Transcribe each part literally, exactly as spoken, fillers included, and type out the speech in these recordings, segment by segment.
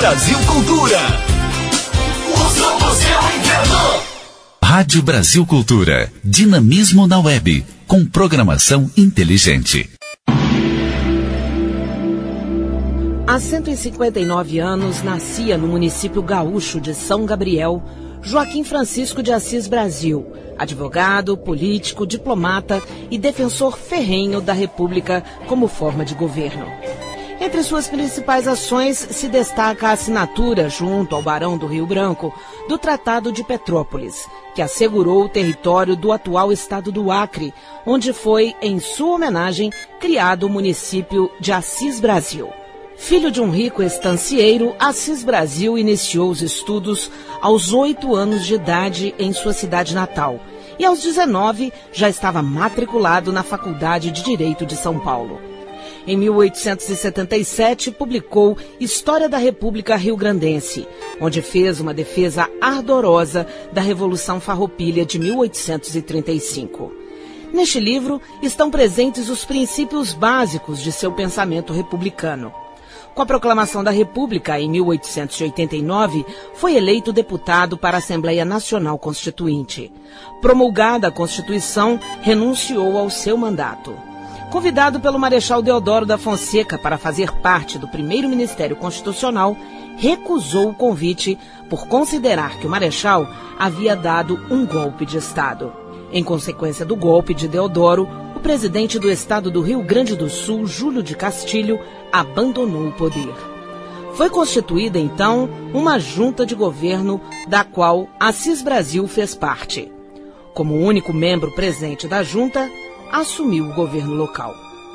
Brasil Cultura. O som do seu inverno. Rádio Brasil Cultura. Dinamismo na web. Com programação inteligente. Há cento e cinquenta e nove anos, nascia no município gaúcho de São Gabriel, Joaquim Francisco de Assis Brasil, advogado, político, diplomata e defensor ferrenho da República como forma de governo. Entre suas principais ações se destaca a assinatura, junto ao Barão do Rio Branco, do Tratado de Petrópolis, que assegurou o território do atual estado do Acre, onde foi, em sua homenagem, criado o município de Assis Brasil. Filho de um rico estancieiro, Assis Brasil iniciou os estudos aos oito anos de idade em sua cidade natal e aos dezenove já estava matriculado na Faculdade de Direito de São Paulo. Em mil oitocentos e setenta e sete, publicou História da República Rio-Grandense, onde fez uma defesa ardorosa da Revolução Farroupilha de mil oitocentos e trinta e cinco. Neste livro estão presentes os princípios básicos de seu pensamento republicano. Com a proclamação da República, em mil oitocentos e oitenta e nove, foi eleito deputado para a Assembleia Nacional Constituinte. Promulgada a Constituição, renunciou ao seu mandato. Convidado pelo Marechal Deodoro da Fonseca para fazer parte do primeiro Ministério Constitucional, recusou o convite por considerar que o Marechal havia dado um golpe de Estado. Em consequência do golpe de Deodoro, o presidente do estado do Rio Grande do Sul, Júlio de Castilho, abandonou o poder. Foi constituída, então, uma junta de governo da qual Assis Brasil fez parte. Como único membro presente da junta, assumiu o governo local.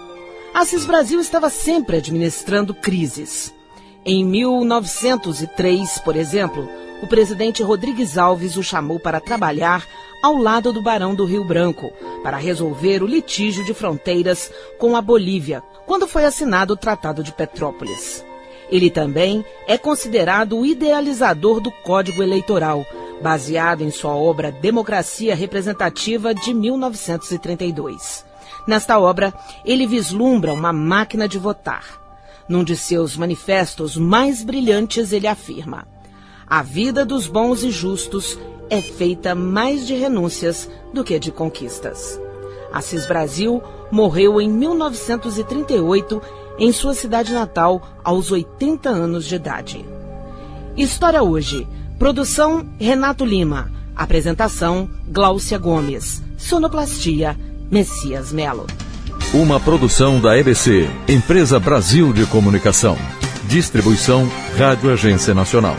Assis Brasil estava sempre administrando crises. Em mil novecentos e três, por exemplo, o presidente Rodrigues Alves o chamou para trabalhar ao lado do Barão do Rio Branco, para resolver o litígio de fronteiras com a Bolívia, quando foi assinado o Tratado de Petrópolis. Ele também é considerado o idealizador do Código Eleitoral, baseado em sua obra Democracia Representativa de mil novecentos e trinta e dois. Nesta obra, ele vislumbra uma máquina de votar. Num de seus manifestos mais brilhantes, ele afirma: a vida dos bons e justos é feita mais de renúncias do que de conquistas. Assis Brasil morreu em mil novecentos e trinta e oito em sua cidade natal, aos oitenta anos de idade. História Hoje. Produção Renato Lima. Apresentação Gláucia Gomes. Sonoplastia Messias Melo. Uma produção da E B C, Empresa Brasil de Comunicação. Distribuição Rádio Agência Nacional.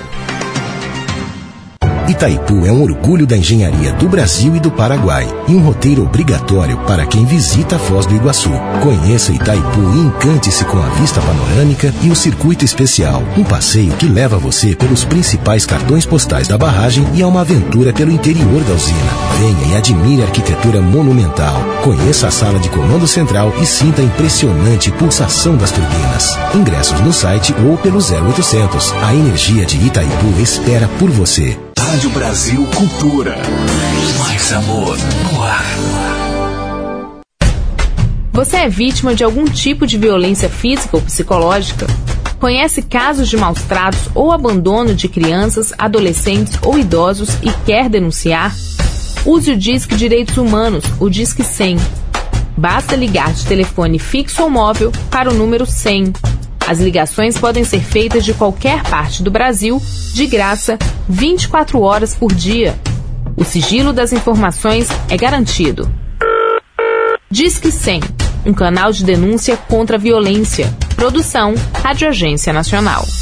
Itaipu é um orgulho da engenharia do Brasil e do Paraguai e um roteiro obrigatório para quem visita a Foz do Iguaçu. Conheça Itaipu e encante-se com a vista panorâmica e o circuito especial, um passeio que leva você pelos principais cartões postais da barragem e a uma aventura pelo interior da usina. Venha e admire a arquitetura monumental. Conheça a sala de comando central e sinta a impressionante pulsação das turbinas. Ingressos no site ou pelo zero oitocentos. A energia de Itaipu espera por você. Rádio Brasil Cultura. Mais amor no ar. Você é vítima de algum tipo de violência física ou psicológica? Conhece casos de maus tratos ou abandono de crianças, adolescentes ou idosos e quer denunciar? Use o Disque Direitos Humanos, o Disque cem. Basta ligar de telefone fixo ou móvel para o número cem. As ligações podem ser feitas de qualquer parte do Brasil, de graça, vinte e quatro horas por dia. O sigilo das informações é garantido. Disque cem, um canal de denúncia contra a violência. Produção Rádio Agência Nacional.